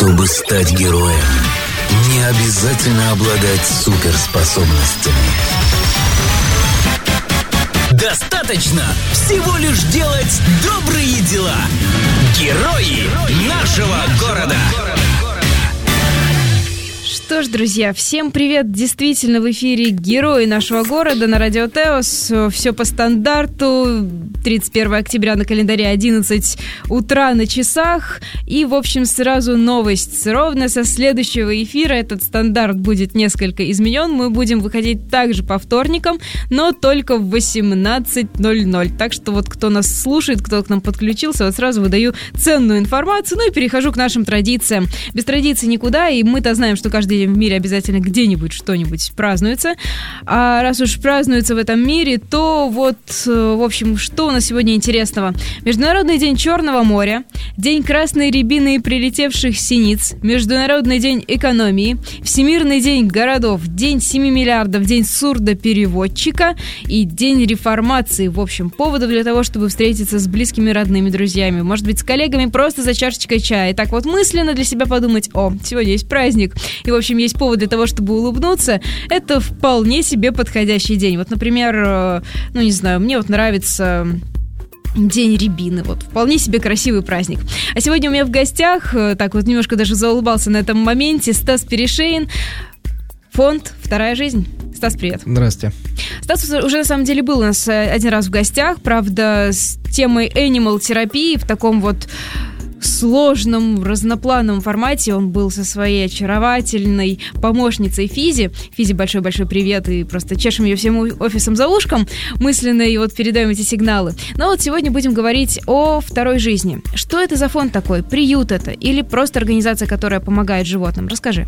Чтобы стать героем, не обязательно обладать суперспособностями. Достаточно всего лишь делать добрые дела. Герои нашего города. Что ж, друзья, всем привет! Действительно, в эфире «Герои нашего города» на Радио Теос. Все по стандарту. 31 октября на календаре, 11 утра на часах. И, в общем, сразу новость. Ровно со следующего эфира этот стандарт будет несколько изменен. Мы будем выходить также по вторникам, но только в 18:00. Так что вот кто нас слушает, кто к нам подключился, вот сразу выдаю ценную информацию. Ну и перехожу к нашим традициям. Без традиций никуда, и мы-то знаем, что каждый день в мире обязательно где-нибудь что-нибудь празднуется. А раз уж празднуется в этом мире, то вот, в общем, что у нас сегодня интересного? Международный день Черного моря, День красной рябины и прилетевших синиц, Международный день экономии, Всемирный день городов, День 7 миллиардов, День сурдопереводчика и День реформации. В общем, поводов для того, чтобы встретиться с близкими, родными, друзьями, может быть, с коллегами просто за чашечкой чая. И так вот мысленно для себя подумать: о, сегодня есть праздник. И, в общем, есть повод для того, чтобы улыбнуться. Это вполне себе подходящий день. Вот, например, ну, не знаю, мне вот нравится День рябины. Вот, вполне себе красивый праздник. А сегодня у меня в гостях, так вот немножко даже заулыбался на этом моменте, Стас Перешейн, фонд «Вторая жизнь». Стас, привет. Здравствуйте. Стас уже на самом деле был у нас один раз в гостях, правда, с темой animal-терапии в таком вот сложном, разноплановом формате. Он был со своей очаровательной помощницей Физи. Физи, большой-большой привет, и просто чешем ее всем офисом за ушком мысленно, и вот передаем эти сигналы. Но вот сегодня будем говорить о второй жизни. Что это за фонд такой? Приют это? Или просто организация, которая помогает животным? Расскажи.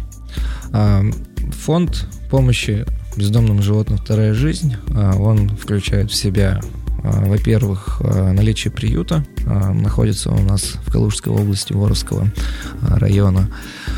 Фонд помощи бездомным животным «Вторая жизнь», он включает в себя, во-первых, наличие приюта, находится у нас в Калужской области, Воровского района.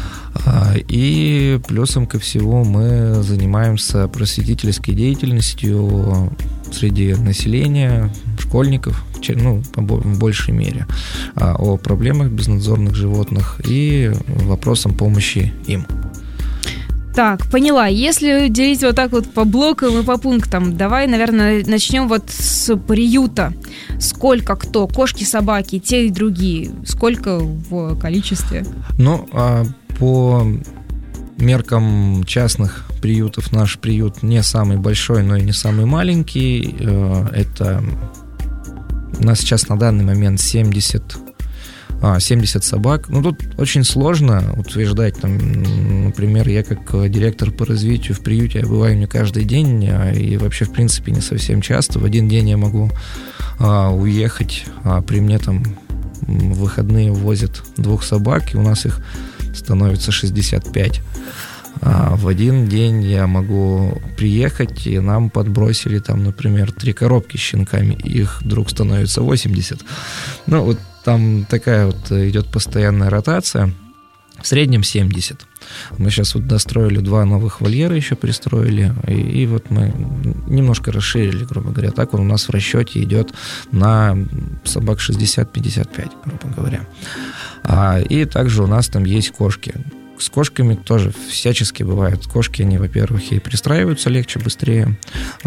И плюсом ко всему мы занимаемся просветительской деятельностью среди населения, школьников, ну, в большей мере, о проблемах безнадзорных животных и вопросам помощи им. Так, поняла. Если делить вот так вот по блокам и по пунктам, давай, наверное, начнем вот с приюта. Сколько кто? Кошки, собаки, те и другие. Сколько в количестве? Ну, по меркам частных приютов наш приют не самый большой, но и не самый маленький. Это у нас сейчас на данный момент 70 собак. Ну, тут очень сложно утверждать, там, например, я как директор по развитию в приюте, я бываю не каждый день, и вообще, в принципе, не совсем часто. В один день я могу уехать, при мне там в выходные возят 2 собак, и у нас их становится 65. В один день я могу приехать, и нам подбросили там, например, 3 коробки с щенками, их вдруг становится 80. Ну, вот там такая вот идет постоянная ротация, в среднем 70. Мы сейчас вот достроили 2 новых вольера, еще пристроили, и вот мы немножко расширили, грубо говоря. Так он у нас в расчете идет на собак 60-55, грубо говоря. И также у нас там есть кошки. С кошками тоже всячески бывают. Кошки, они, во-первых, и пристраиваются легче, быстрее.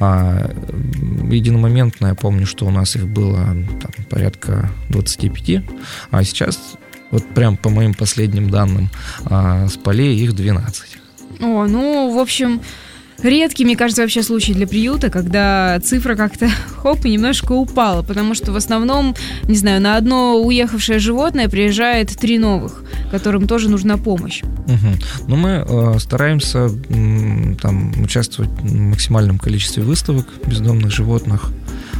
Единомоментно, я помню, что у нас их было там порядка 25, а сейчас, вот прям по моим последним данным, с полей их 12. О, ну, в общем, редкий, мне кажется, вообще случай для приюта, когда цифра как-то хоп и немножко упала, потому что в основном, не знаю, на одно уехавшее животное приезжает 3 новых, которым тоже нужна помощь. Угу. Но мы стараемся там участвовать в максимальном количестве выставок бездомных животных,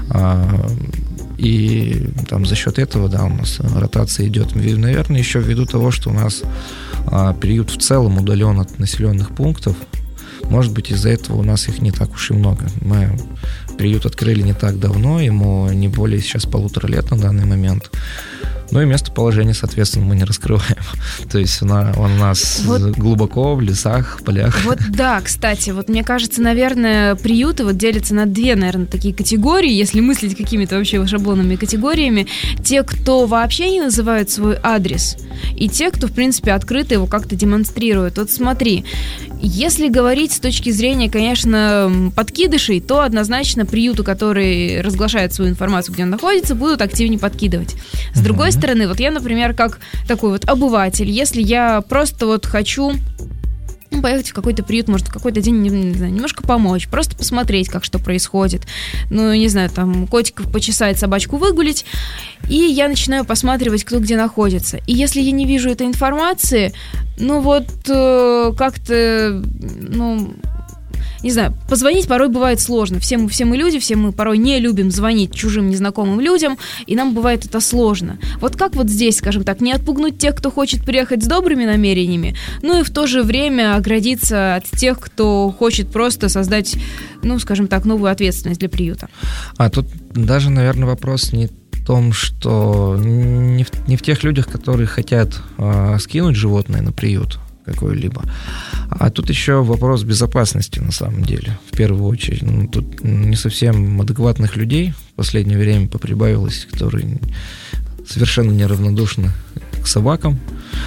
и там за счет этого, да, у нас ротация идет. Наверное, еще ввиду того, что у нас приют в целом удален от населенных пунктов, может быть, из-за этого у нас их не так уж и много. Мы приют открыли не так давно, ему не более сейчас 1,5 лет на данный момент. Ну и местоположение, соответственно, мы не раскрываем. То есть он у нас глубоко в лесах, полях. Вот да, кстати, вот мне кажется, наверное, приюты вот делятся на две, наверное, такие категории, если мыслить какими-то вообще шаблонными категориями. Те, кто вообще не называют свой адрес, и те, кто, в принципе, открыто его как-то демонстрирует. Вот смотри, если говорить с точки зрения, конечно, подкидышей, то однозначно приюты, которые разглашают свою информацию, где он находится, будут активнее подкидывать. С другой стороны, вот я, например, как такой вот обыватель, если я просто вот хочу поехать в какой-то приют, может, в какой-то день, не знаю, немножко помочь, просто посмотреть, как что происходит. Ну, не знаю, там, котиков почесать, собачку выгулить, и я начинаю посматривать, кто где находится. И если я не вижу этой информации, ну, вот как-то, ну... Не знаю, позвонить порой бывает сложно. Все мы люди, все мы порой не любим звонить чужим незнакомым людям, и нам бывает это сложно. Вот как вот здесь, скажем так, не отпугнуть тех, кто хочет приехать с добрыми намерениями, ну и в то же время оградиться от тех, кто хочет просто создать, ну, скажем так, новую ответственность для приюта? Тут даже, наверное, вопрос не в том, что не в тех людях, которые хотят скинуть животное на приют какой-либо. А тут еще вопрос безопасности, на самом деле, в первую очередь. Ну, тут не совсем адекватных людей в последнее время поприбавилось, которые совершенно неравнодушны к собакам,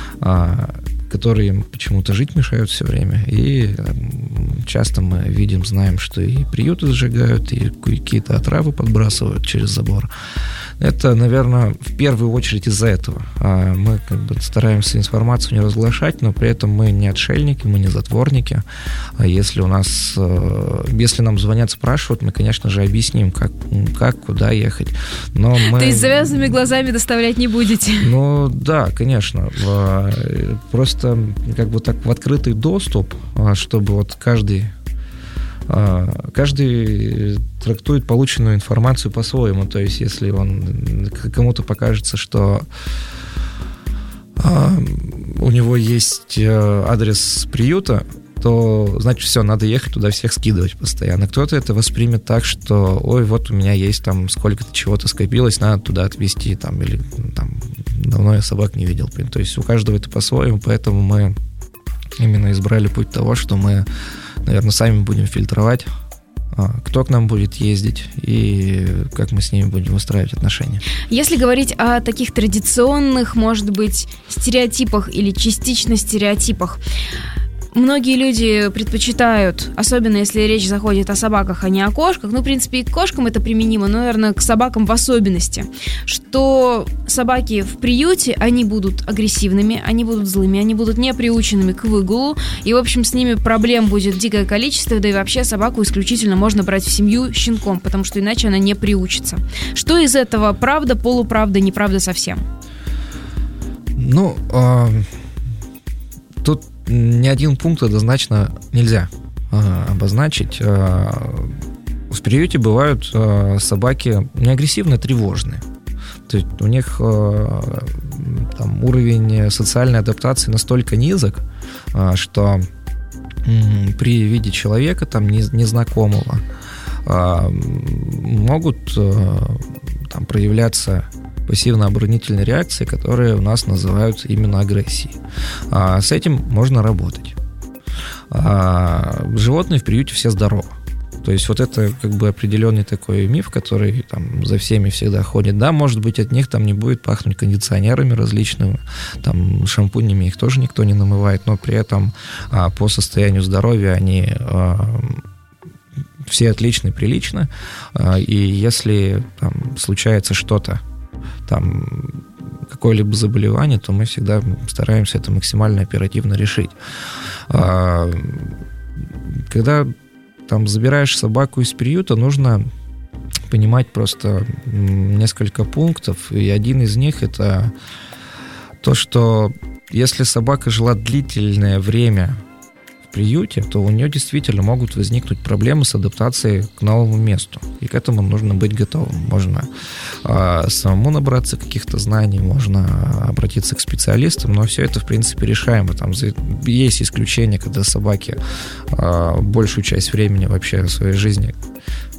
которые им почему-то жить мешают все время. И часто мы видим, знаем, что и приюты сжигают, и какие-то отравы подбрасывают через забор. Это, наверное, в первую очередь из-за этого. Мы как бы стараемся информацию не разглашать, но при этом мы не отшельники, мы не затворники. Если нам звонят, спрашивают, мы, конечно же, объясним, как куда ехать. Но мы... То есть с завязанными глазами доставлять не будете? Ну, да, конечно. Просто как бы так в открытый доступ, чтобы вот каждый трактует полученную информацию по-своему. То есть, если кому-то покажется, что у него есть адрес приюта, то, значит, все, надо ехать туда, всех скидывать постоянно. Кто-то это воспримет так, что, ой, вот у меня есть там сколько-то чего-то скопилось, надо туда отвезти, там, или там, давно я собак не видел. То есть, у каждого это по-своему, поэтому мы именно избрали путь того, что мы, наверное, сами будем фильтровать, кто к нам будет ездить и как мы с ними будем выстраивать отношения. Если говорить о таких традиционных, может быть, стереотипах или частично стереотипах, многие люди предпочитают, особенно если речь заходит о собаках, а не о кошках, ну, в принципе, и к кошкам это применимо, но, наверное, к собакам в особенности, что собаки в приюте, они будут агрессивными, они будут злыми, они будут не приученными к выгулу, и, в общем, с ними проблем будет дикое количество, да и вообще собаку исключительно можно брать в семью щенком, потому что иначе она не приучится. Что из этого правда, полуправда, неправда совсем? Ну, тут ни один пункт однозначно нельзя обозначить. В приюте бывают собаки не агрессивно, тревожные. То есть у них там уровень социальной адаптации настолько низок, что при виде человека там незнакомого могут там проявляться пассивно-оборонительные реакции, которые у нас называют именно агрессией. С этим можно работать. Животные в приюте все здоровы. То есть вот это как бы определенный такой миф, который там за всеми всегда ходит. Да, может быть, от них там не будет пахнуть кондиционерами различными, там шампунями их тоже никто не намывает, но при этом по состоянию здоровья они все отличны, приличны. И если там случается что-то, там какое-либо заболевание, то мы всегда стараемся это максимально оперативно решить. Когда там забираешь собаку из приюта, нужно понимать просто несколько пунктов, и один из них — это то, что если собака жила длительное время в приюте, то у нее действительно могут возникнуть проблемы с адаптацией к новому месту, и к этому нужно быть готовым. Можно самому набраться каких-то знаний, можно обратиться к специалистам, но все это, в принципе, решаемо. Там есть исключения, когда собаки большую часть времени вообще в своей жизни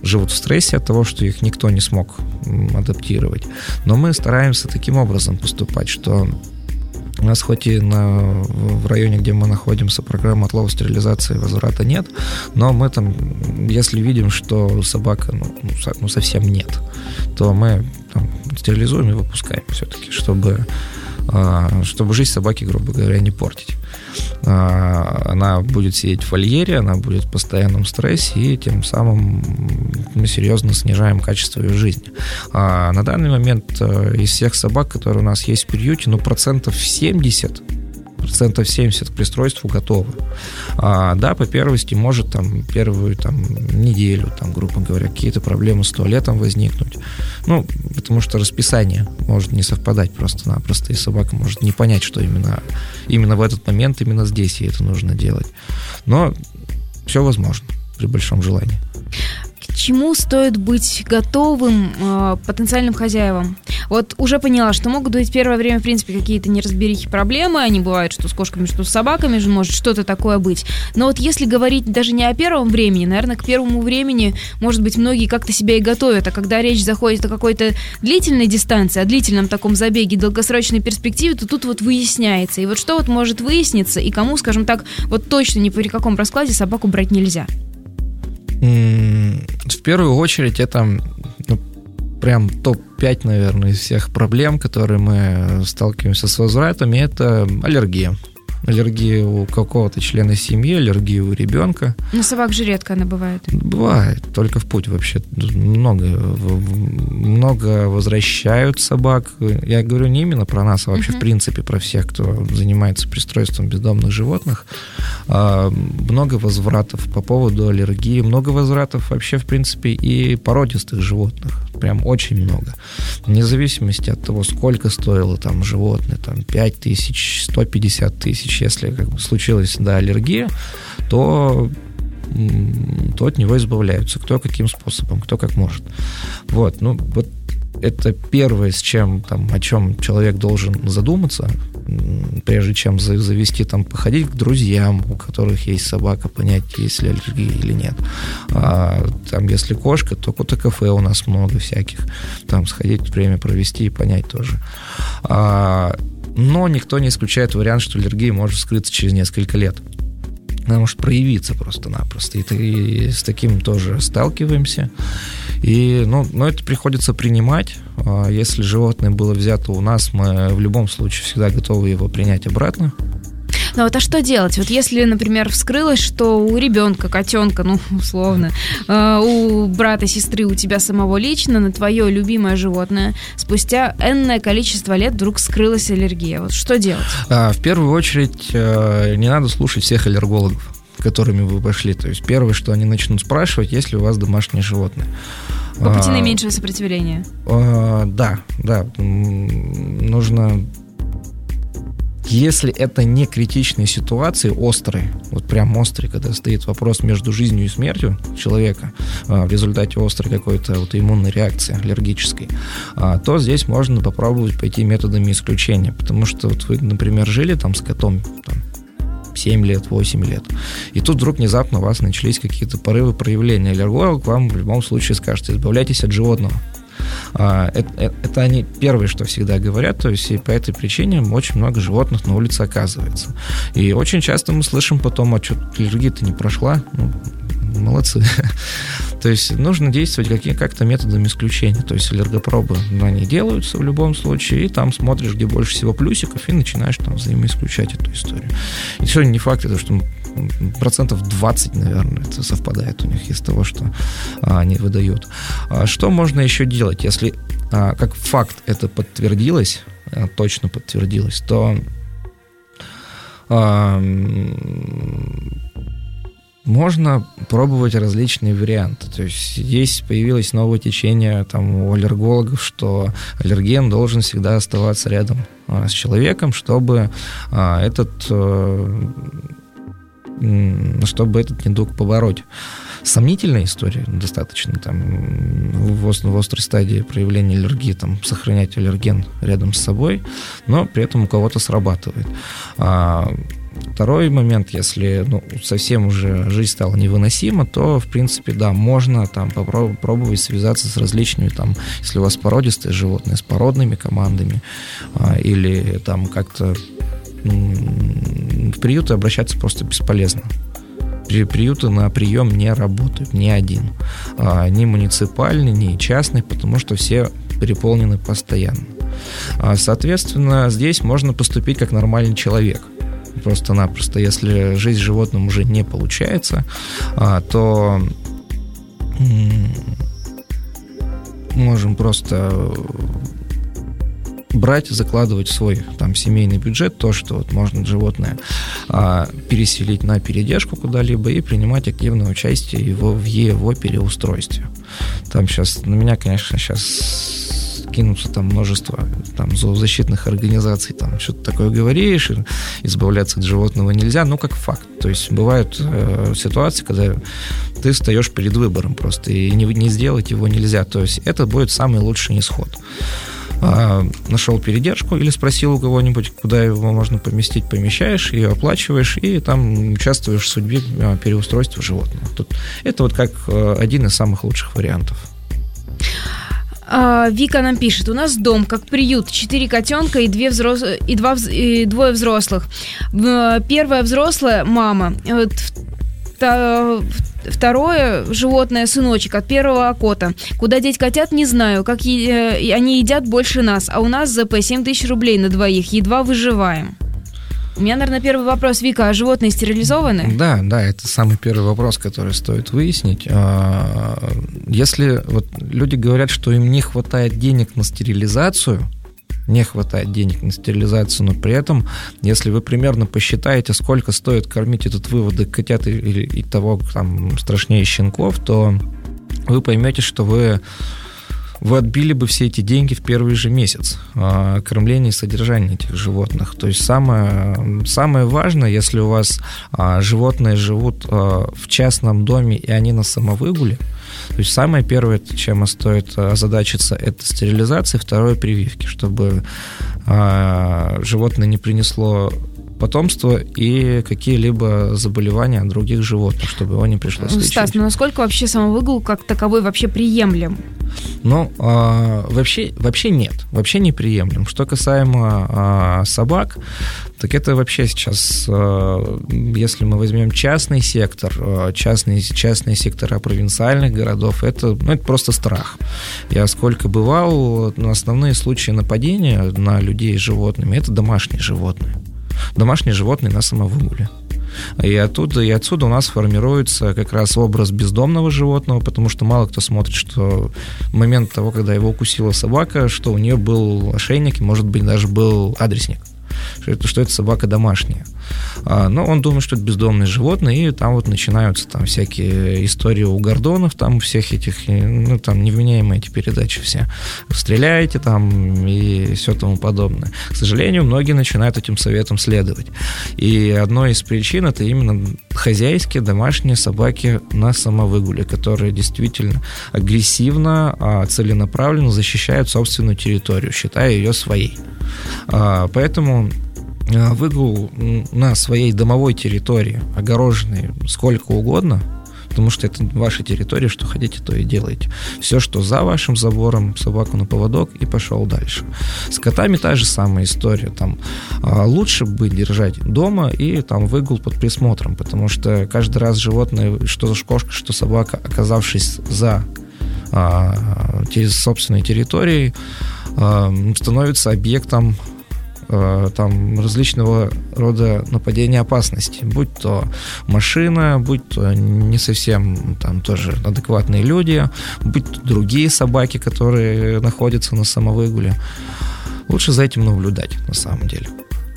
живут в стрессе от того, что их никто не смог адаптировать. Но мы стараемся таким образом поступать, что у нас хоть и в районе, где мы находимся, программы отлова, стерилизации, возврата нет, но мы там, если видим, что собака совсем нет, то мы там стерилизуем и выпускаем все-таки, чтобы жизнь собаки, грубо говоря, не портить. Она будет сидеть в вольере, она будет в постоянном стрессе, и тем самым мы серьезно снижаем качество ее жизни. На данный момент из всех собак, которые у нас есть в приюте, 70% к пристройству готовы. Да, по первости может первую неделю, грубо говоря, какие-то проблемы с туалетом возникнуть. Потому что расписание может не совпадать просто-напросто, и собака может не понять, что именно в этот момент, именно здесь ей это нужно делать. Но все возможно при большом желании. К чему стоит быть готовым потенциальным хозяевам? Вот уже поняла, что могут быть в первое время, в принципе, какие-то неразберихи, проблемы. Они бывают, что с кошками, что с собаками же может что-то такое быть. Но вот если говорить даже не о первом времени, наверное, к первому времени, может быть, многие как-то себя и готовят. А когда речь заходит о какой-то длительной дистанции, о длительном таком забеге, долгосрочной перспективе, то тут вот выясняется. И вот что вот может выясниться, и кому, скажем так, вот точно ни при каком раскладе собаку брать нельзя? В первую очередь это прям топ-5, наверное, из всех проблем, которые мы сталкиваемся с возвратами, это аллергия. Аллергия у какого-то члена семьи, аллергия у ребенка. Но собак же редко она бывает. Бывает, только в путь вообще. Много возвращают собак. Я говорю не именно про нас, а вообще в принципе про всех, кто занимается пристройством бездомных животных. Много возвратов по поводу аллергии, много возвратов вообще в принципе и породистых животных. Прям очень много. Вне зависимости от того, сколько стоило животное, 5 тысяч, 150 тысяч, если случилась аллергия, то от него избавляются. Кто каким способом, кто как может. Вот это первое, о чем человек должен задуматься, прежде чем завести, походить к друзьям, у которых есть собака, понять, есть ли аллергия или нет. Если кошка, то кота-кафе у нас много всяких. Сходить, время провести и понять тоже. Но никто не исключает вариант, что аллергия может скрыться через несколько лет. Она может проявиться просто-напросто. И с таким тоже сталкиваемся. И, это приходится принимать. Если животное было взято у нас, мы в любом случае всегда готовы его принять обратно. А что делать? Вот если, например, вскрылось, что у ребенка, котенка, условно, у брата, сестры, у тебя самого лично, на твое любимое животное, спустя энное количество лет вдруг скрылась аллергия. Вот что делать? В первую очередь, не надо слушать всех аллергологов, которыми вы пошли. То есть первое, что они начнут спрашивать, есть ли у вас домашнее животное. По пути наименьшего сопротивления. Да. Нужно... Если это не критичные ситуации, острые, прям острые, когда стоит вопрос между жизнью и смертью человека в результате острой какой-то аутоиммунной реакции аллергической, то здесь можно попробовать пойти методами исключения, потому что вы, например, жили с котом 7 лет, 8 лет, и тут вдруг внезапно у вас начались какие-то порывы проявления. Аллерголог вам в любом случае скажет: избавляйтесь от животного. Это они первые, что всегда говорят, то есть и по этой причине очень много животных на улице оказывается. И очень часто мы слышим потом: а что, аллергия-то не прошла? Молодцы. То есть нужно действовать как-то методом исключения. То есть аллергопробы, они делаются в любом случае, и там смотришь, где больше всего плюсиков, и начинаешь взаимоисключать эту историю. И все, не факт, это что 20%, наверное, это совпадает у них из того, что они выдают. Что можно еще делать? Если как факт это подтвердилось, точно подтвердилось, то можно пробовать различные варианты. То есть появилось новое течение у аллергологов, что аллерген должен всегда оставаться рядом с человеком, чтобы этот недуг побороть. Сомнительная история достаточно в острой стадии проявления аллергии сохранять аллерген рядом с собой, но при этом у кого-то срабатывает. Второй момент, если совсем уже жизнь стала невыносима, то, в принципе, да, можно там попробовать связаться с различными, там, если у вас породистые животные, с породными командами, или там как-то в приюты обращаться просто бесполезно. Приюты на прием не работают, ни один. Ни муниципальный, ни частный, потому что все переполнены постоянно. Соответственно, здесь можно поступить как нормальный человек. Просто-напросто, если жизнь с животным уже не получается, то можем просто брать, закладывать в свой там семейный бюджет то, что вот можно животное переселить на передержку куда-либо и принимать активное участие в его переустройстве. Там сейчас, на меня, конечно, кинутся там множество там зоозащитных организаций, там что-то такое говоришь, избавляться от животного нельзя, как факт. То есть бывают ситуации, когда ты встаешь перед выбором просто, и не сделать его нельзя. То есть это будет самый лучший исход. Нашел передержку или спросил у кого-нибудь, куда его можно поместить, помещаешь, ее оплачиваешь и там участвуешь в судьбе переустройства животного. Это вот как один из самых лучших вариантов. Вика нам пишет: у нас дом как приют, 4 котенка и 2 взрослых. Первая взрослая мама, второе животное сыночек от первого кота. Куда деть котят, не знаю, как они едят больше нас, а у нас ЗП 7 тысяч рублей на двоих, едва выживаем. У меня, наверное, первый вопрос, Вика, а животные стерилизованы? Да, это самый первый вопрос, который стоит выяснить. Если вот люди говорят, что им не хватает денег на стерилизацию, но при этом, если вы примерно посчитаете, сколько стоит кормить этот выводок котят и того там страшнее щенков, то вы поймете, что вы отбили бы все эти деньги в первый же месяц кормления и содержания этих животных. То есть самое важное, если у вас животные живут в частном доме и они на самовыгуле, то есть самое первое, чем стоит озадачиться, это стерилизация, второе — прививки, чтобы животное не принесло потомство и какие-либо заболевания от других животных, чтобы его не пришлось лечить. Стас, насколько вообще самовыгул как таковой вообще приемлем? Вообще нет, вообще неприемлем. Что касаемо собак, так это вообще сейчас, если мы возьмем частный сектор, частные сектора провинциальных городов, это просто страх. Я сколько бывал, основные случаи нападения на людей с животными — это домашние животные. Домашние животные на самовыгуле. И отсюда у нас формируется как раз образ бездомного животного, потому что мало кто смотрит, что в момент того, когда его укусила собака, что у нее был ошейник и, может быть, даже был адресник, что это собака домашняя. Но он думает, что это бездомные животные, и там вот начинаются там всякие истории у Гордонов, там у всех этих, там невменяемые эти передачи все. Стреляете там и все тому подобное. К сожалению, многие начинают этим советам следовать. И одной из причин — это именно хозяйские домашние собаки на самовыгуле, которые действительно агрессивно, целенаправленно защищают собственную территорию, считая ее своей. Поэтому выгул на своей домовой территории, огороженной сколько угодно, потому что это ваша территория, что хотите, то и делаете. Все, что за вашим забором, собаку на поводок и пошел дальше. С котами та же самая история. Там лучше бы держать дома и там выгул под присмотром, потому что каждый раз животное, что кошка, что собака, оказавшись за собственной территорией, становится объектом там различного рода нападения, опасности, будь то машина, будь то не совсем там тоже адекватные люди, будь то другие собаки, которые находятся на самовыгуле. Лучше за этим наблюдать, на самом деле.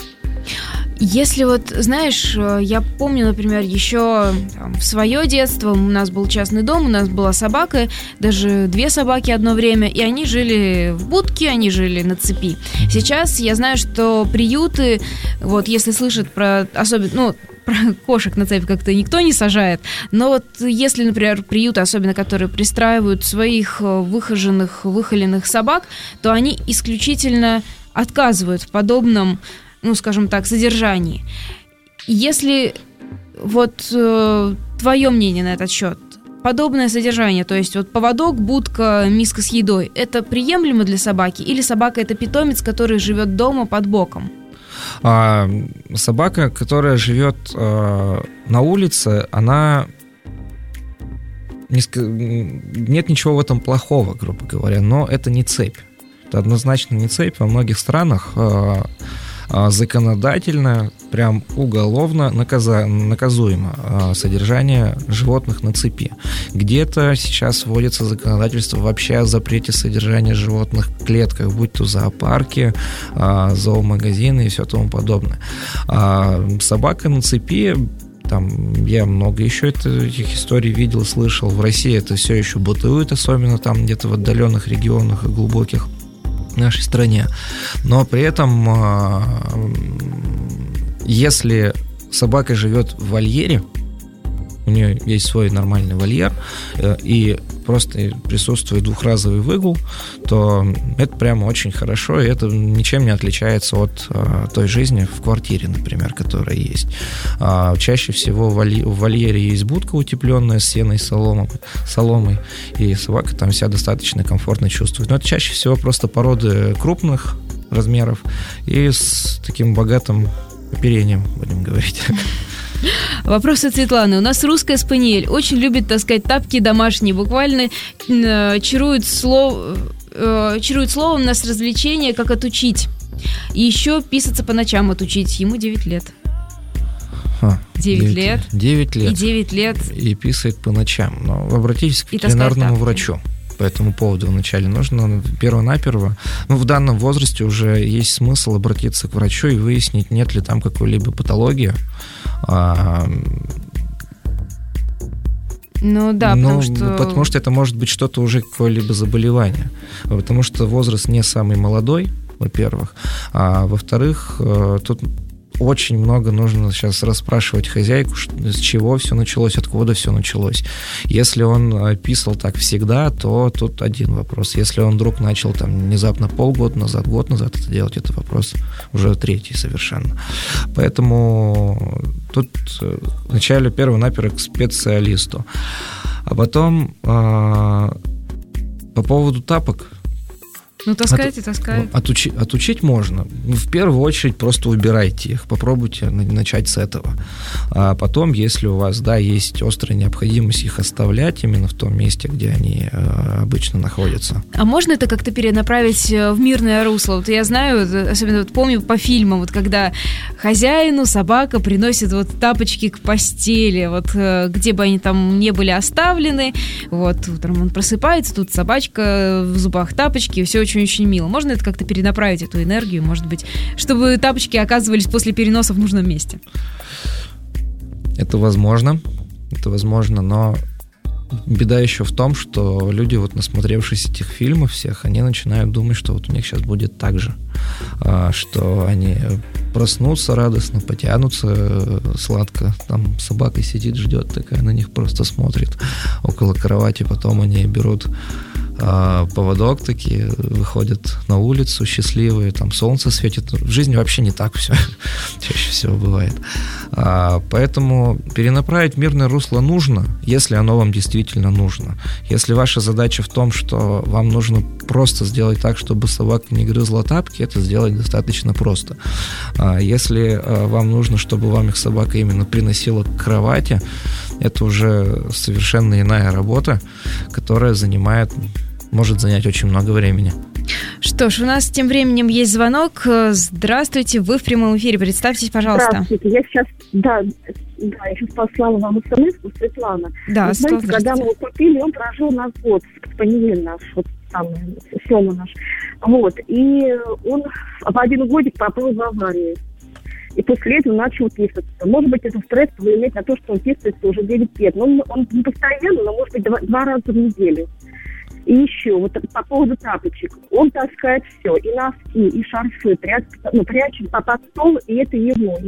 Если знаешь, я помню, например, еще в свое детство у нас был частный дом, у нас была собака, даже 2 собаки одно время, и они жили в будке, они жили на цепи. Сейчас я знаю, что приюты, если слышат про особенно, про кошек на цепи как-то никто не сажает, но если, например, приюты, особенно которые пристраивают своих выхоленных собак, то они исключительно отказывают в подобном, скажем так, содержании. Если вот твое мнение на этот счет, подобное содержание, то есть вот поводок, будка, миска с едой, это приемлемо для собаки? Или собака это питомец, который живет дома под боком? Собака, которая живет на улице, она... Нет ничего в этом плохого, грубо говоря, но это не цепь. Это однозначно не цепь. Во многих странах законодательно, прям уголовно наказуемо содержание животных на цепи. Где-то сейчас вводится законодательство вообще о запрете содержания животных в клетках, будь то зоопарки, зоомагазины и все тому подобное. Собака на цепи, там, я много еще этих историй видел, слышал. В России это все еще бытует, особенно там где-то в отдаленных регионах и глубоких в нашей стране. Но при этом, если собака живет в вольере, у нее есть свой нормальный вольер, и просто присутствует двухразовый выгул, то это прямо очень хорошо, и это ничем не отличается от той жизни в квартире, например, которая есть. Чаще всего в вольере есть будка утепленная с сеной, соломой, и собака там себя достаточно комфортно чувствует. Но это чаще всего просто породы крупных размеров и с таким богатым оперением, будем говорить. Вопрос от Светланы. У нас русская спаниель. Очень любит таскать тапки домашние. Буквально чарует словом нас развлечение, как отучить. И еще писаться по ночам отучить. Ему 9 лет. 9 лет. 9 лет. И 9 лет. И писает по ночам. Но обратитесь к ветеринарному врачу. По этому поводу вначале нужно перво-наперво. В данном возрасте уже есть смысл обратиться к врачу и выяснить, нет ли там какой-либо патологии. Ну да, потому что это может быть что-то уже, какое-либо заболевание. Потому что возраст не самый молодой, во-первых. А во-вторых, тут очень много нужно сейчас расспрашивать хозяйку, с чего все началось, откуда все началось. Если он писал так всегда, то тут один вопрос. Если он вдруг начал там внезапно полгода назад, год назад это делать, это вопрос уже третий совершенно. Поэтому тут вначале перво-наперво к специалисту. А потом по поводу тапок. Ну, таскайте. Отучить можно. В первую очередь просто убирайте их. Попробуйте начать с этого. А потом, если у вас, есть острая необходимость их оставлять именно в том месте, где они обычно находятся. А можно это как-то перенаправить в мирное русло? Вот я знаю, особенно помню по фильмам, когда хозяину собака приносит тапочки к постели, где бы они там не были оставлены, утром он просыпается, тут собачка, в зубах тапочки, и все очень мило. Можно это как-то перенаправить, эту энергию, может быть, чтобы тапочки оказывались после переноса в нужном месте? Это возможно, но беда еще в том, что люди, насмотревшись этих фильмов всех, они начинают думать, что у них сейчас будет так же, что они проснутся радостно, потянутся сладко, там собака сидит, ждет такая, на них просто смотрит около кровати, потом они берут поводок такие, выходят на улицу счастливые, там солнце светит. В жизни вообще не так все чаще всего бывает. Поэтому перенаправить в мирное русло нужно, если оно вам действительно нужно. Если ваша задача в том, что вам нужно просто сделать так, чтобы собака не грызла тапки, это сделать достаточно просто. Если вам нужно, чтобы вам их собака именно приносила к кровати, это уже совершенно иная работа, которая может занять очень много времени. Что ж, у нас тем временем есть звонок. Здравствуйте, вы в прямом эфире. Представьтесь, пожалуйста. Здравствуйте, я сейчас послала вам смс-ку, Светлана. Да, вы знаете, когда мы его купили, он прожил нас год, спаниель наш, Сёма наш. И он в 1 годик попал в аварию. И после этого начал писаться. Может быть, это стресс повлияет на то, что он писается уже 9 лет. Но он не постоянно, но, может быть, 2 раза в неделю. И еще, по поводу тапочек. Он таскает все, и носки, и шарфы, прячет под стол, и это его.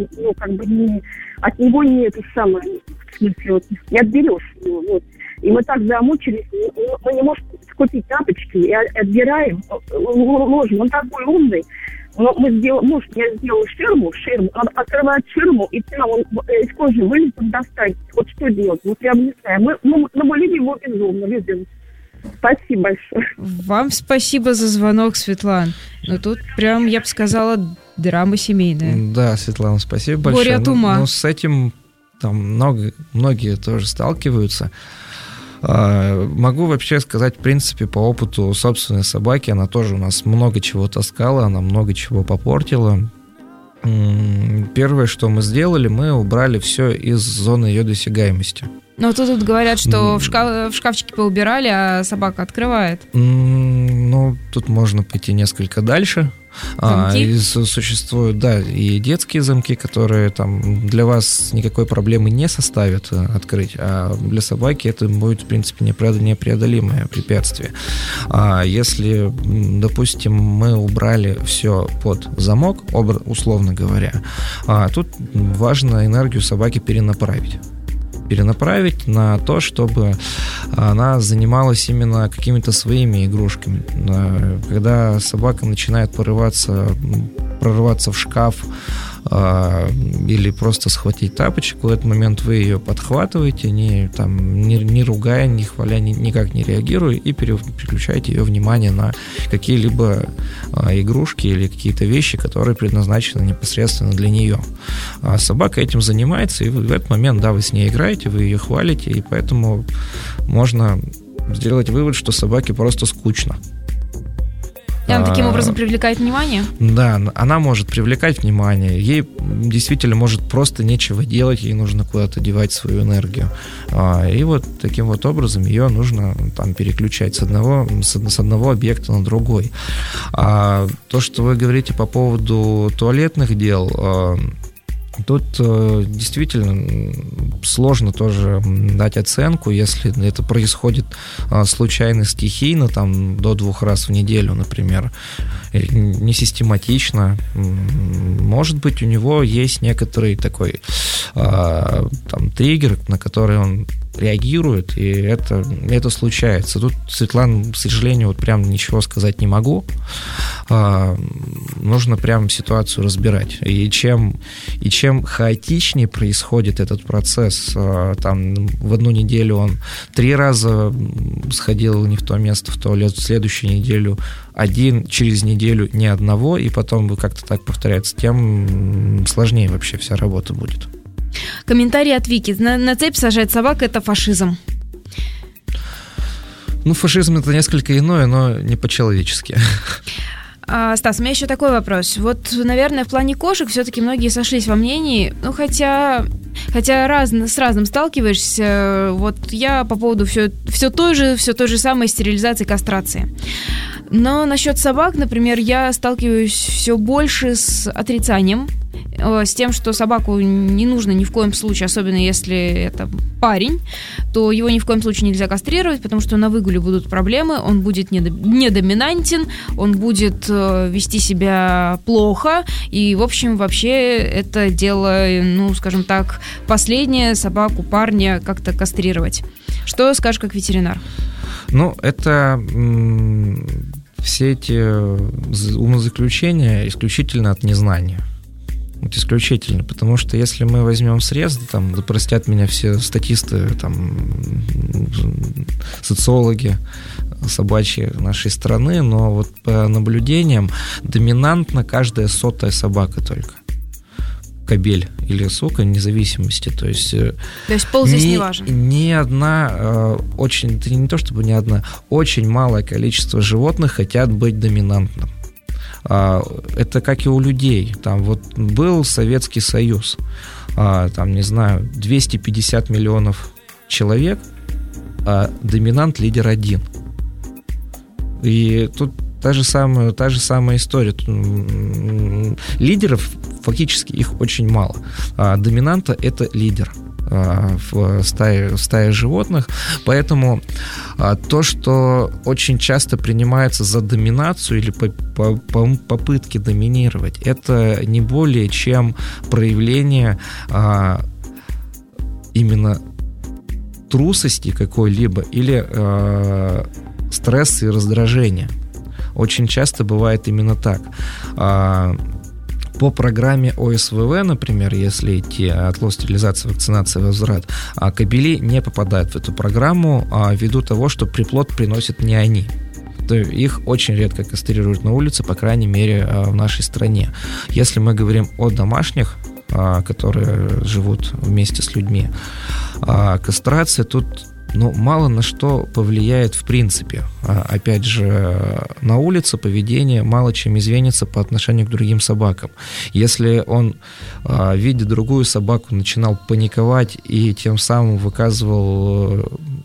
От него не это самое, в смысле, не отберешь его. И мы так замучились, мы не можем купить тапочки, и отбираем, ложим. Он такой умный. Но муж мне сделал ширму, он открывает ширму, и там он из кожи вылезет, достать. Вот что делать? Вот я объясняю. Мы любим его безумно, любим. Спасибо большое. Вам спасибо за звонок, Светлана. Но тут прям, я бы сказала, драма семейная. Да, Светлана, спасибо большое. Горе от ума. Ну, с этим там многие тоже сталкиваются. Могу вообще сказать, в принципе, по опыту собственной собаки, она тоже у нас много чего таскала, она много чего попортила. Первое, что мы сделали, мы убрали все из зоны ее досягаемости. Но тут говорят, что в шкафчике поубирали, а собака открывает. Ну, тут можно пойти несколько дальше. Существуют, да, и детские замки, которые там для вас никакой проблемы не составят открыть, а для собаки это будет, в принципе, непреодолимое препятствие. Если, допустим, мы убрали все под замок, условно говоря, тут важно энергию собаки перенаправить на то, чтобы она занималась именно какими-то своими игрушками. Когда собака начинает прорываться в шкаф или просто схватить тапочек, в этот момент вы ее подхватываете, не ругая, не хваля, никак не реагируя, и переключаете ее внимание на какие-либо игрушки или какие-то вещи, которые предназначены непосредственно для нее. А собака этим занимается, и в этот момент, да, вы с ней играете, вы ее хвалите, и поэтому можно сделать вывод, что собаке просто скучно. И она таким образом привлекает внимание? Да, она может привлекать внимание. Ей действительно может просто нечего делать, ей нужно куда-то девать свою энергию. И вот таким вот образом ее нужно там переключать с одного объекта на другой. То, что вы говорите по поводу туалетных дел, тут действительно сложно тоже дать оценку, если это происходит случайно, стихийно, там, до 2 раз в неделю, например, не систематично. Может быть, у него есть некоторый такой там, триггер, на который он реагирует, и это случается. Тут, Светлана, к сожалению, вот прям ничего сказать не могу. Нужно прям ситуацию разбирать. И чем хаотичнее происходит этот процесс, там в одну неделю он 3 раза сходил не в то место, в туалет, в следующую неделю 1, через неделю ни одного, и потом как-то так повторяется, тем сложнее вообще вся работа будет. Комментарий от Вики. На цепь сажать собак – это фашизм. Ну, фашизм – это несколько иное, но не по-человечески. Стас, у меня еще такой вопрос. Вот, наверное, в плане кошек все-таки многие сошлись во мнении, ну, хотя с разным сталкиваешься. Вот я по поводу все той же самой стерилизации, кастрации. Но насчет собак, например, я сталкиваюсь все больше с отрицанием, с тем, что собаку не нужно ни в коем случае, особенно если это парень, то его ни в коем случае нельзя кастрировать, потому что на выгуле будут проблемы, он будет недоминантен, он будет вести себя плохо, и, в общем, вообще это дело, ну, скажем так, последнее, собаку, парня как-то кастрировать. Что скажешь как ветеринар? Ну, это все эти умозаключения исключительно от незнания. Вот исключительно, потому что если мы возьмем срез, там, да простят меня все статисты, там, социологи собачьи нашей страны, но вот по наблюдениям доминантна каждая 100-я собака только. Кобель или сука, вне зависимости. То есть пол здесь не важен. Ни одна, не то чтобы ни одна, очень малое количество животных хотят быть доминантным. Это как и у людей. Там вот был Советский Союз, там, не знаю, 250 миллионов человек, а доминант лидер один. И тут та же самая история. Лидеров фактически их очень мало. Доминанта – это лидер в стае животных. Поэтому то, что очень часто принимается за доминацию или попытки доминировать, это не более чем проявление именно трусости какой-либо или стресса и раздражения. очень часто бывает именно так. По программе ОСВВ, например, если идти отлов, стерилизация, вакцинация, возврат, кобели не попадают в эту программу ввиду того, что приплод приносят не они. Их очень редко кастрируют на улице, по крайней мере, в нашей стране. Если мы говорим о домашних, которые живут вместе с людьми, кастрация тут мало на что повлияет в принципе. Опять же, на улице поведение мало чем изменится по отношению к другим собакам. Если он, видя другую собаку, начинал паниковать и тем самым выказывал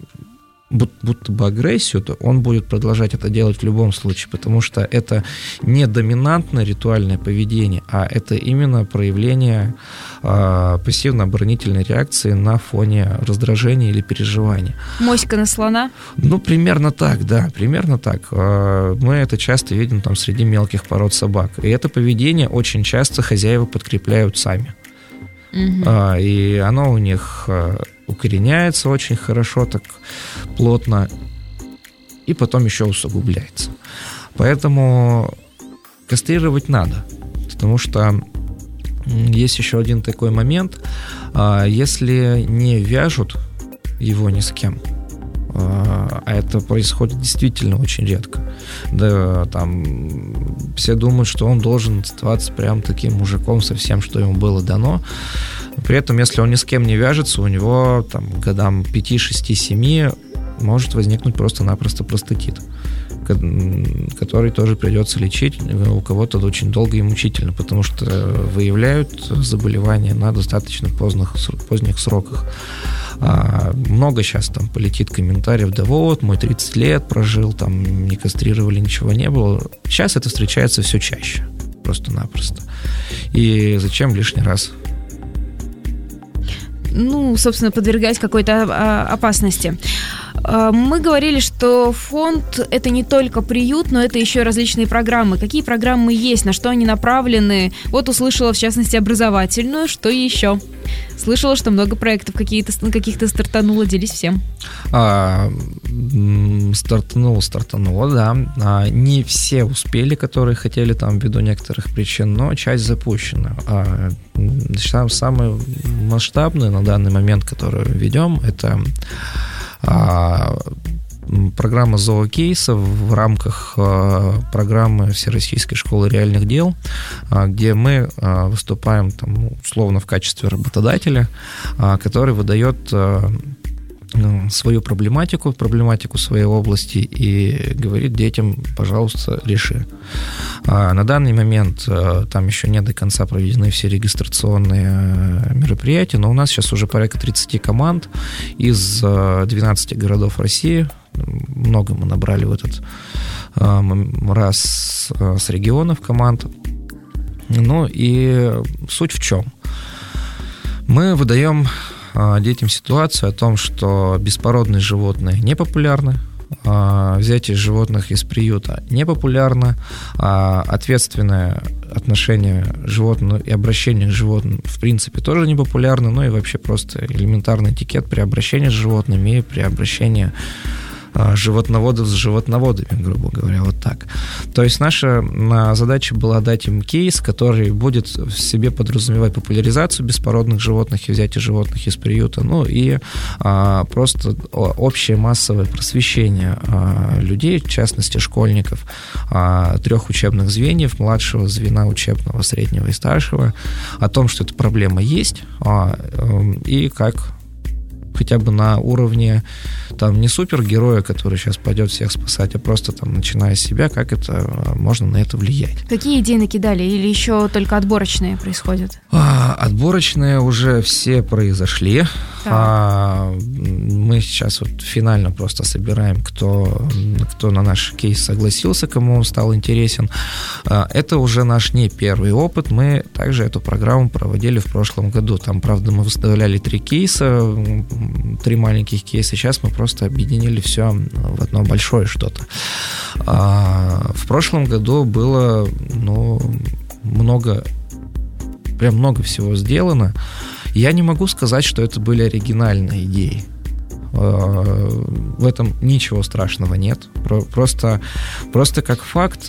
будто бы агрессию, то он будет продолжать это делать в любом случае, потому что это не доминантное ритуальное поведение, а это именно проявление пассивно-оборонительной реакции на фоне раздражения или переживания. Моська на слона? Примерно так, да, примерно так. Мы это часто видим там среди мелких пород собак. И это поведение очень часто хозяева подкрепляют сами. И оно у них укореняется очень хорошо, так плотно, и потом еще усугубляется. Поэтому кастрировать надо, потому что есть еще один такой момент. Если не вяжут его ни с кем, а это происходит действительно очень редко. Да, там все думают, что он должен оставаться прям таким мужиком со всем, что ему было дано. При этом, если он ни с кем не вяжется, у него там годам 5, 6, 7 может возникнуть просто-напросто простатит, который тоже придется лечить у кого-то очень долго и мучительно, потому что выявляют заболевания на достаточно поздних сроках. Много сейчас там полетит комментариев: да вот, мой 30 лет прожил, там не кастрировали, ничего не было. Сейчас это встречается все чаще, просто-напросто. И зачем лишний раз? Собственно, подвергать какой-то опасности. Мы говорили, что фонд – это не только приют, но это еще и различные программы. Какие программы есть, на что они направлены? Вот услышала, в частности, образовательную. Что еще? Слышала, что много проектов каких-то стартануло. Делись всем. Стартануло, да. Не все успели, которые хотели, там, ввиду некоторых причин, но часть запущена. Самый масштабный на данный момент, который ведем, это программа зоокейсов в рамках программы Всероссийской школы реальных дел, где мы выступаем там, условно в качестве работодателя, который выдает свою проблематику своей области и говорит детям: пожалуйста, реши. На данный момент там еще не до конца проведены все регистрационные мероприятия, но у нас сейчас уже порядка 30 команд из 12 городов России. Много мы набрали в этот раз с регионов команд. И суть в чем? Мы выдаем детям ситуацию о том, что беспородные животные не популярны, взятие животных из приюта не популярно, ответственное отношение к животным и обращение к животным в принципе тоже не популярно, и вообще просто элементарный этикет при обращении с животными и при обращении животноводов с животноводами, грубо говоря, вот так. То есть наша задача была дать им кейс, который будет в себе подразумевать популяризацию беспородных животных и взятие животных из приюта, и просто общее массовое просвещение людей, в частности школьников, 3 учебных звеньев, младшего звена учебного, среднего и старшего, о том, что эта проблема есть, и как хотя бы на уровне там не супергероя, который сейчас пойдет всех спасать, а просто там начиная с себя, как это можно на это влиять. Какие идеи накидали или еще только отборочные происходят? Отборочные уже все произошли. Мы сейчас вот финально просто собираем, кто на наш кейс согласился, кому он стал интересен. Это уже наш не первый опыт. Мы также эту программу проводили в прошлом году. Там, правда, мы выставляли 3 кейса, 3 маленьких кейса. Сейчас мы просто объединили все в одно большое что-то. В прошлом году было много всего сделано. Я не могу сказать, что это были оригинальные идеи. В этом ничего страшного нет. Просто как факт,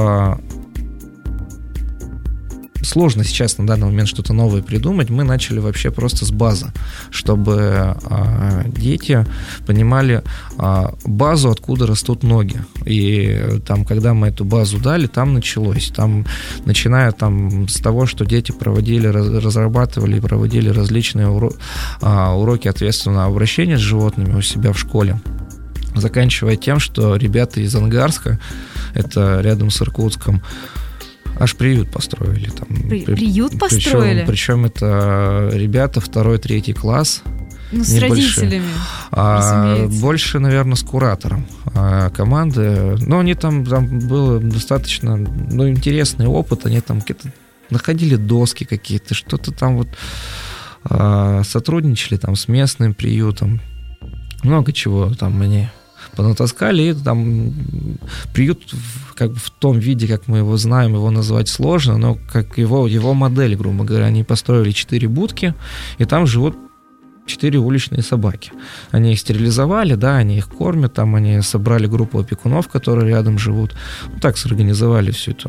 сложно сейчас на данный момент что-то новое придумать. Мы начали вообще просто с базы, чтобы дети понимали базу, откуда растут ноги. И там, когда мы эту базу дали, там началось. Там, начиная там с того, что дети разрабатывали и проводили различные уроки ответственного обращения с животными у себя в школе, заканчивая тем, что ребята из Ангарска, это рядом с Иркутском, аж приют построили. Там. Приют построили? Причем это ребята 2-3 класс. Ну, с родителями. Больше, наверное, с куратором команды. Но они там был достаточно интересный опыт. Они там какие-то находили доски какие-то, что-то там вот сотрудничали там с местным приютом. Много чего там они понатаскали, и там приют как бы в том виде, как мы его знаем, его назвать сложно, но как его модель, грубо говоря, они построили 4 будки, и там живут 4 уличные собаки. Они их стерилизовали, да, они их кормят, там они собрали группу опекунов, которые рядом живут. Ну, так сорганизовали всю эту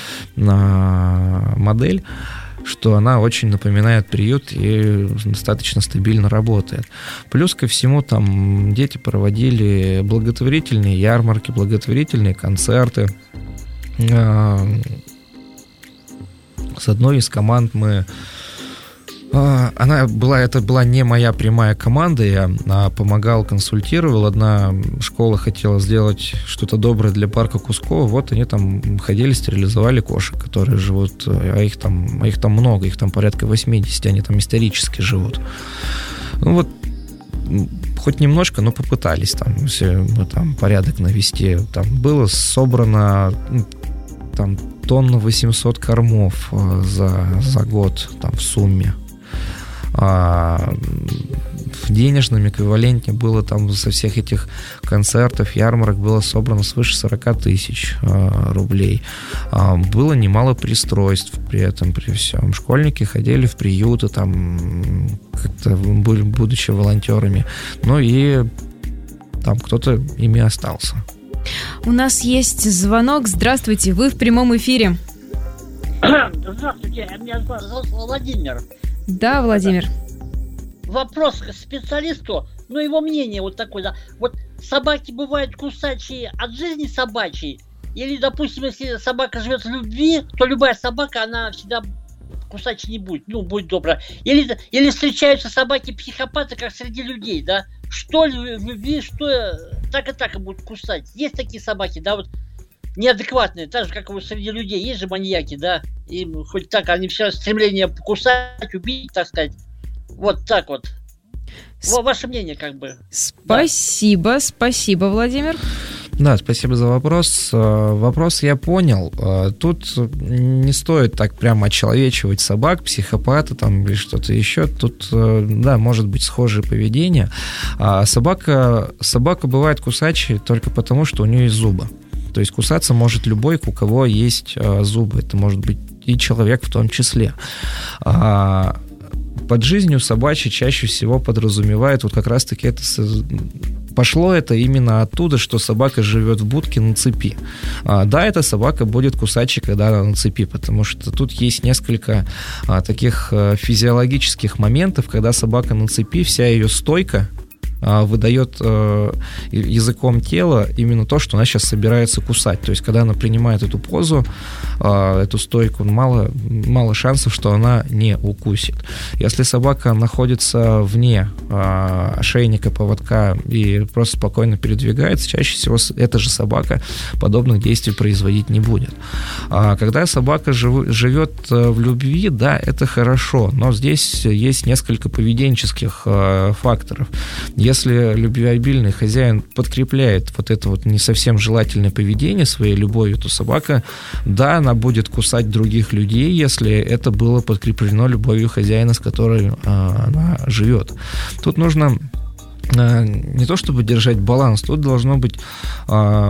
модель, что она очень напоминает приют и достаточно стабильно работает. Плюс ко всему там дети проводили благотворительные ярмарки, благотворительные концерты. С одной из команд это была не моя прямая команда, я помогал, консультировал. Одна школа хотела сделать что-то доброе для парка Кусково, вот они там ходили, стерилизовали кошек, которые живут, а их там много, их там порядка 80, они там исторически живут. Ну вот, хоть немножко, но попытались там порядок навести. Там было собрано там тонна 800 кормов за год там в сумме. В денежном эквиваленте было там со всех этих концертов, ярмарок было собрано свыше 40 тысяч рублей. Было немало пристройств при этом, при всем. Школьники ходили в приюты, там, как-то будучи волонтерами. Ну и там кто-то ими остался. У нас есть звонок. Здравствуйте, вы в прямом эфире. Здравствуйте, меня зовут Владимир. Да, Владимир. Вопрос к специалисту, его мнение вот такое, да. Вот собаки бывают кусачие от жизни собачьей, или, допустим, если собака живет в любви, то любая собака, она всегда кусачей не будет, будет добра. Или встречаются собаки-психопаты, как среди людей, да. Что в любви, что так и будут кусать. Есть такие собаки, да, вот неадекватные, так же, как и среди людей. Есть же маньяки, да, и хоть так, они все стремление покусать, убить, так сказать. Вот так вот. Ваше мнение, как бы. Спасибо, спасибо, Владимир. Да, спасибо за вопрос. Вопрос я понял. Тут не стоит так прямо очеловечивать собак, психопата там или что-то еще. Тут, да, может быть схожее поведение. Собака бывает кусачей только потому, что у нее есть зубы. То есть кусаться может любой, у кого есть зубы. Это может быть и человек в том числе. Под жизнью собачьей чаще всего подразумевает вот как раз-таки это... Пошло это именно оттуда, что собака живет в будке на цепи. Да, эта собака будет кусачей, когда она на цепи, потому что тут есть несколько таких физиологических моментов, когда собака на цепи, вся ее стойка выдает языком тела именно то, что она сейчас собирается кусать. То есть, когда она принимает эту позу, эту стойку, мало шансов, что она не укусит. Если собака находится вне ошейника, поводка и просто спокойно передвигается, чаще всего эта же собака подобных действий производить не будет. Когда собака живет в любви, да, это хорошо, но здесь есть несколько поведенческих факторов. Если любвеобильный хозяин подкрепляет вот это вот не совсем желательное поведение своей любовью, то собака, да, она будет кусать других людей, если это было подкреплено любовью хозяина, с которой она живет. Тут нужно не то чтобы держать баланс, тут должно быть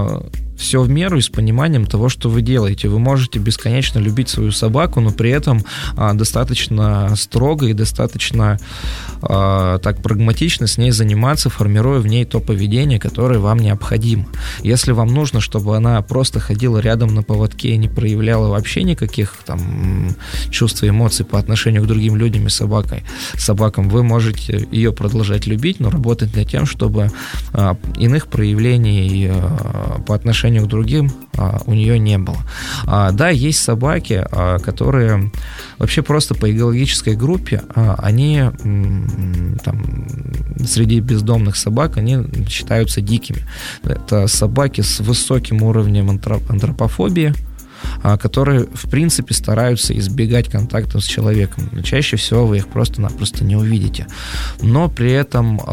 все в меру и с пониманием того, что вы делаете. Вы можете бесконечно любить свою собаку, но при этом достаточно строго и достаточно так прагматично с ней заниматься, формируя в ней то поведение, которое вам необходимо. Если вам нужно, чтобы она просто ходила рядом на поводке и не проявляла вообще никаких там чувств и эмоций по отношению к другим людям и собакам, вы можете ее продолжать любить, но работать над тем, чтобы иных проявлений по отношению к другим у нее не было. Да, есть собаки, которые вообще просто по экологической группе, они там, среди бездомных собак, они считаются дикими. Это собаки с высоким уровнем антропофобии, которые, в принципе, стараются избегать контакта с человеком. Но чаще всего вы их просто-напросто не увидите. Но при этом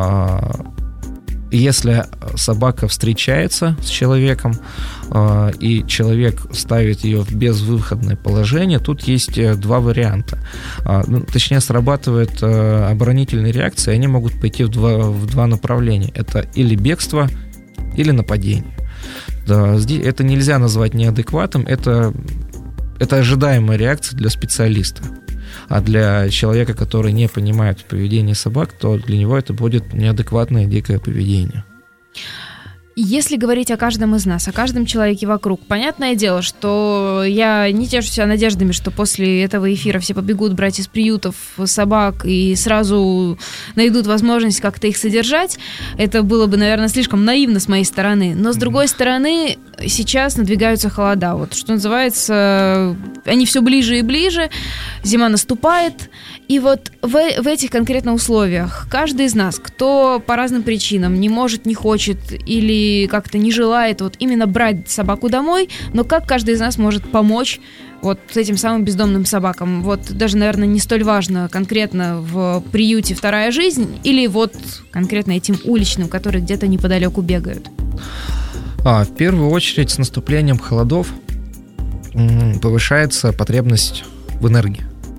если собака встречается с человеком, и человек ставит ее в безвыходное положение, тут есть два варианта. Точнее, срабатывает оборонительные реакции, они могут пойти в два направления. Это или бегство, или нападение. Да, это нельзя назвать неадекватным, это ожидаемая реакция для специалиста. А для человека, который не понимает поведение собак, то для него это будет неадекватное дикое поведение. Если говорить о каждом из нас, о каждом человеке вокруг, понятное дело, что я не тешу себя надеждами, что после этого эфира все побегут брать из приютов собак и сразу найдут возможность как-то их содержать. Это было бы, наверное, слишком наивно с моей стороны. Но, с другой стороны, сейчас надвигаются холода. Вот, что называется, они все ближе и ближе, зима наступает. И вот в этих конкретно условиях каждый из нас, кто по разным причинам не может, не хочет или как-то не желает вот именно брать собаку домой, но как каждый из нас может помочь вот этим самым бездомным собакам? Вот даже, наверное, не столь важно конкретно в приюте «Вторая жизнь» или вот конкретно этим уличным, которые где-то неподалеку бегают. В первую очередь с наступлением холодов повышается потребность в энергии.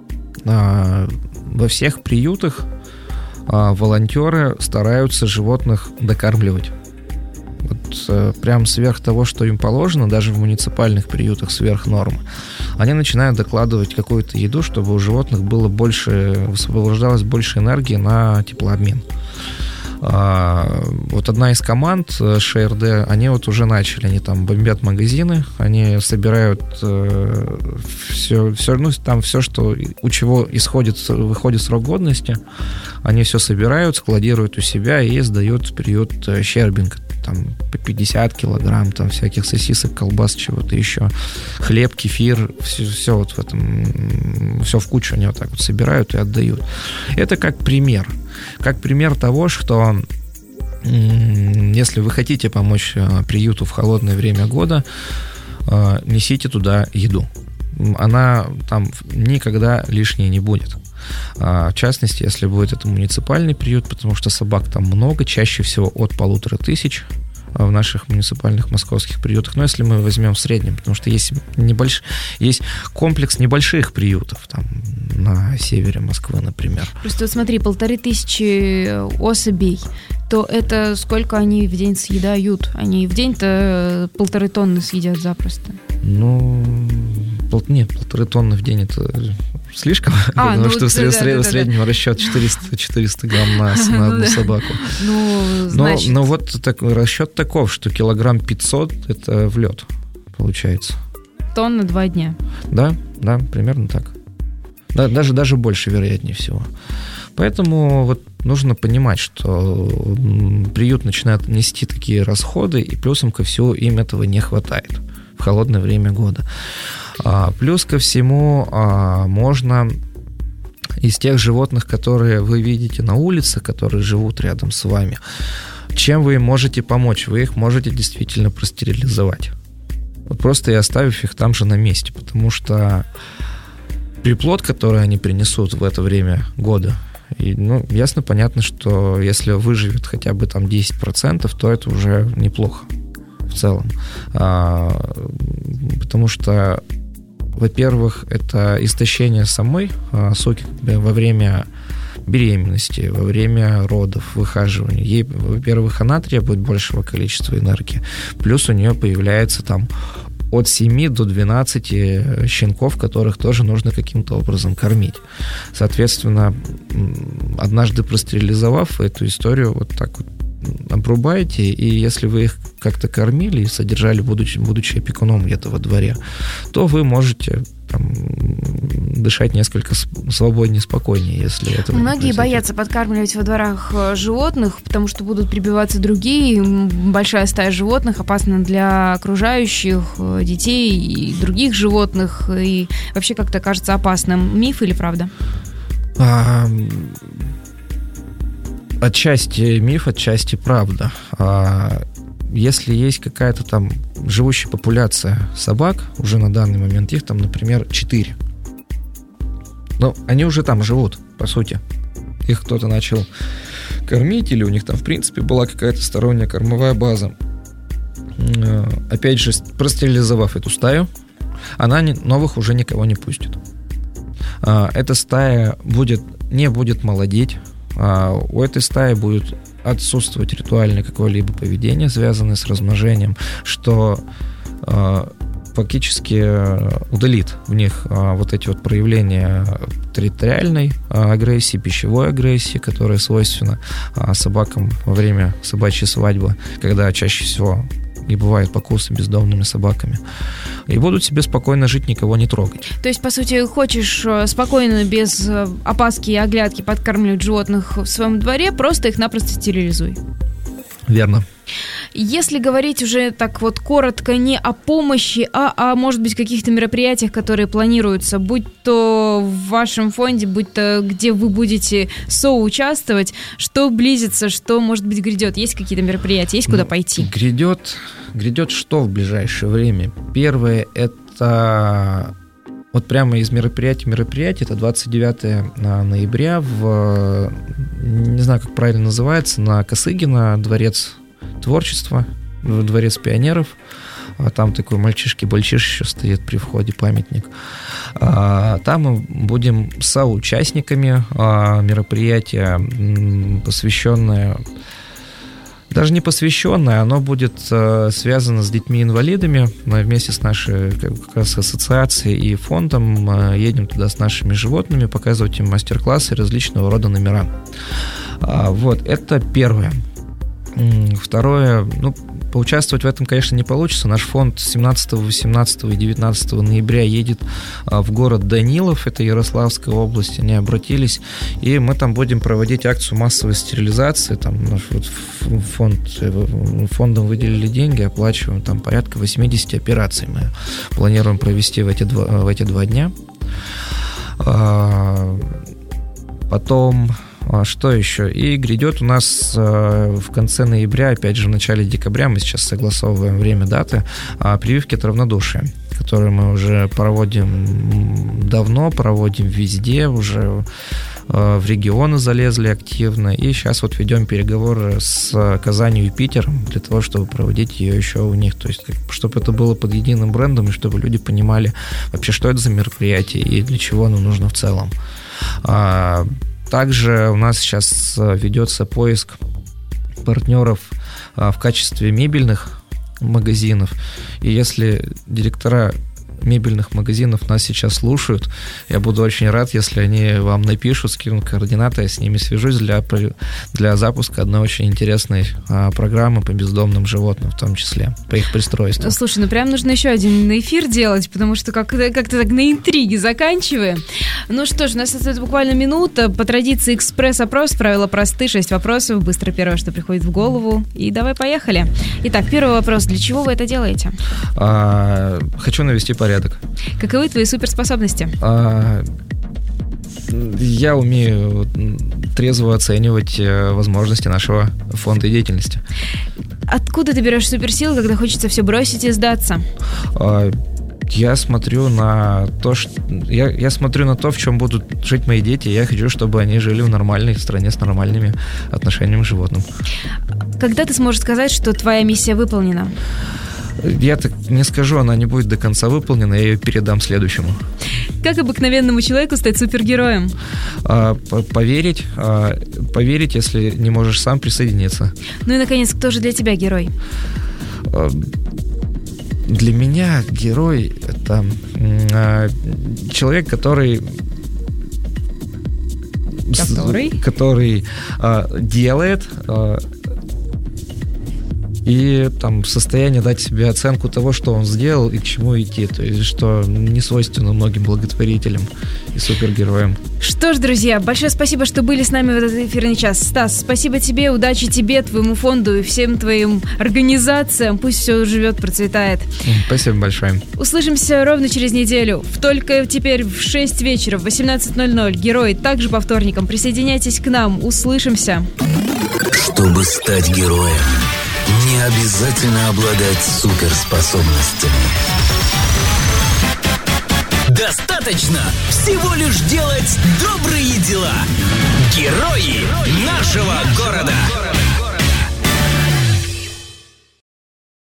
Во всех приютах волонтеры стараются животных докармливать. Вот прям сверх того, что им положено, даже в муниципальных приютах сверх нормы, они начинают докладывать какую-то еду, чтобы у животных было высвобождалось больше энергии на теплообмен. Вот одна из команд ШРД, они вот уже начали, они там бомбят магазины, они собирают все, ну, там все, что, у чего выходит срок годности, они все собирают, складируют у себя и сдают в приют Щербинка. Там по 50 килограмм, там всяких сосисок, колбас, чего-то еще, хлеб, кефир, все вот в этом, все в кучу они вот так вот собирают и отдают. Это как пример того, что если вы хотите помочь приюту в холодное время года, несите туда еду. Она там никогда лишней не будет. В частности, если будет это муниципальный приют, потому что собак там много, чаще всего от 1500 в наших муниципальных московских приютах. Но если мы возьмем в среднем, потому что есть комплекс небольших приютов там на севере Москвы, например. Просто вот смотри, 1500 особей, то это сколько они в день съедают? Они в день-то 1,5 тонны съедят запросто. Ну, нет, 1,5 тонны в день это слишком, потому что в среднем расчет 400 грамм на одну собаку. Но вот расчет таков, что килограмм 500 это в лед получается. Тонна 2 дня. Да, примерно так. Да, даже больше, вероятнее всего. Поэтому вот нужно понимать, что приют начинает нести такие расходы, и плюсом ко всему им этого не хватает в холодное время года. Плюс ко всему можно из тех животных, которые вы видите на улице, которые живут рядом с вами, чем вы им можете помочь? Вы их можете действительно простерилизовать. Вот просто и оставив их там же на месте, потому что приплод, который они принесут в это время года, ясно, понятно, что если выживет хотя бы там 10%, то это уже неплохо в целом. Потому что, во-первых, это истощение самой суки во время беременности, во время родов, выхаживания. Ей, во-первых, она требует большего количества энергии, плюс у нее появляется там от 7 до 12 щенков, которых тоже нужно каким-то образом кормить. Соответственно, однажды простерилизовав эту историю, вот так вот обрубаете, и если вы их как-то кормили и содержали, будучи опекуном где-то во дворе, то вы можете там дышать несколько свободнее, спокойнее, если это. Многие боятся подкармливать во дворах животных, потому что будут прибиваться другие, большая стая животных опасна для окружающих, детей и других животных, и вообще как-то кажется опасным. Миф или правда? Отчасти миф, отчасти правда. Если есть какая-то там живущая популяция собак, уже на данный момент их там, например, 4. Но они уже там живут, по сути. Их кто-то начал кормить, или у них там, в принципе, была какая-то сторонняя кормовая база. Опять же, простерилизовав эту стаю, она новых уже никого не пустит. Эта стая не будет молодеть. У этой стаи будет отсутствовать ритуальное какое-либо поведение, связанное с размножением, что фактически удалит в них вот эти вот проявления территориальной агрессии, пищевой агрессии, которая свойственна собакам во время собачьей свадьбы, когда чаще всего и бывают покусы бездомными собаками. И будут себе спокойно жить, никого не трогать. То есть, по сути, хочешь спокойно, без опаски и оглядки подкармливать животных в своем дворе, просто их напросто стерилизуй. Верно. Если говорить уже так вот коротко не о помощи, а может быть каких-то мероприятиях, которые планируются, будь то в вашем фонде, будь то где вы будете соучаствовать, что близится, что, может быть, грядет? Есть какие-то мероприятия, есть куда пойти? Грядет что в ближайшее время? Первое, это вот прямо из мероприятия, это 29 ноября не знаю, как правильно называется, на Косыгина, дворец творчества, дворец пионеров. Там такой мальчишки-бальчиш еще стоит при входе, памятник. Там мы будем соучастниками мероприятия, посвященное, даже не посвященное, оно будет связано с детьми-инвалидами. Мы вместе с нашей как раз ассоциацией и фондом едем туда с нашими животными, показывать им мастер-классы различного рода номера. Вот, это первое. Второе, поучаствовать в этом, конечно, не получится. Наш фонд 17, 18 и 19 ноября едет в город Данилов, это Ярославская область, они обратились, и мы там будем проводить акцию массовой стерилизации. Там наш фондом выделили деньги, оплачиваем там порядка 80 операций. Мы планируем провести в эти два дня. Потом... Что еще? И грядет у нас в конце ноября, опять же в начале декабря, мы сейчас согласовываем время, даты, прививки от равнодушия, которые мы уже проводим давно, проводим везде, уже в регионы залезли активно, и сейчас вот ведем переговоры с Казанью и Питером для того, чтобы проводить ее еще у них, то есть чтобы это было под единым брендом, и чтобы люди понимали вообще, что это за мероприятие и для чего оно нужно в целом. Также у нас сейчас ведется поиск партнеров в качестве мебельных магазинов. И если директора мебельных магазинов нас сейчас слушают, я буду очень рад, если они вам напишут, скинут координаты, я с ними свяжусь для запуска одной очень интересной программы по бездомным животным, в том числе, по их пристройству. Слушай, прям нужно еще один эфир делать, потому что как-то так на интриге заканчиваем. Ну что ж, у нас остается буквально минута. По традиции экспресс-опрос, правила просты, 6 вопросов, быстро первое, что приходит в голову, и давай поехали. Итак, первый вопрос. Для чего вы это делаете? Хочу навести порядок. Каковы твои суперспособности? Я умею трезво оценивать возможности нашего фонда и деятельности. Откуда ты берешь суперсилы, когда хочется все бросить и сдаться? Я смотрю на то, в чем будут жить мои дети. Я хочу, чтобы они жили в нормальной стране с нормальными отношениями к животным. Когда ты сможешь сказать, что твоя миссия выполнена? Я так не скажу, она не будет до конца выполнена, я ее передам следующему. Как обыкновенному человеку стать супергероем? Поверить, если не можешь сам, присоединиться. Ну и, наконец, кто же для тебя герой? Для меня герой — это человек, который делает и там в состоянии дать себе оценку того, что он сделал и к чему идти. То есть, что не свойственно многим благотворителям и супергероям. Что ж, друзья, большое спасибо, что были с нами в этот эфирный час. Стас, спасибо тебе, удачи тебе, твоему фонду и всем твоим организациям. Пусть все живет, процветает. Спасибо большое. Услышимся ровно через неделю. Только теперь в 6 вечера, в 18:00. Герой также по вторникам. Присоединяйтесь к нам. Услышимся. Чтобы стать героем, не обязательно обладать суперспособностями. Достаточно всего лишь делать добрые дела. Герои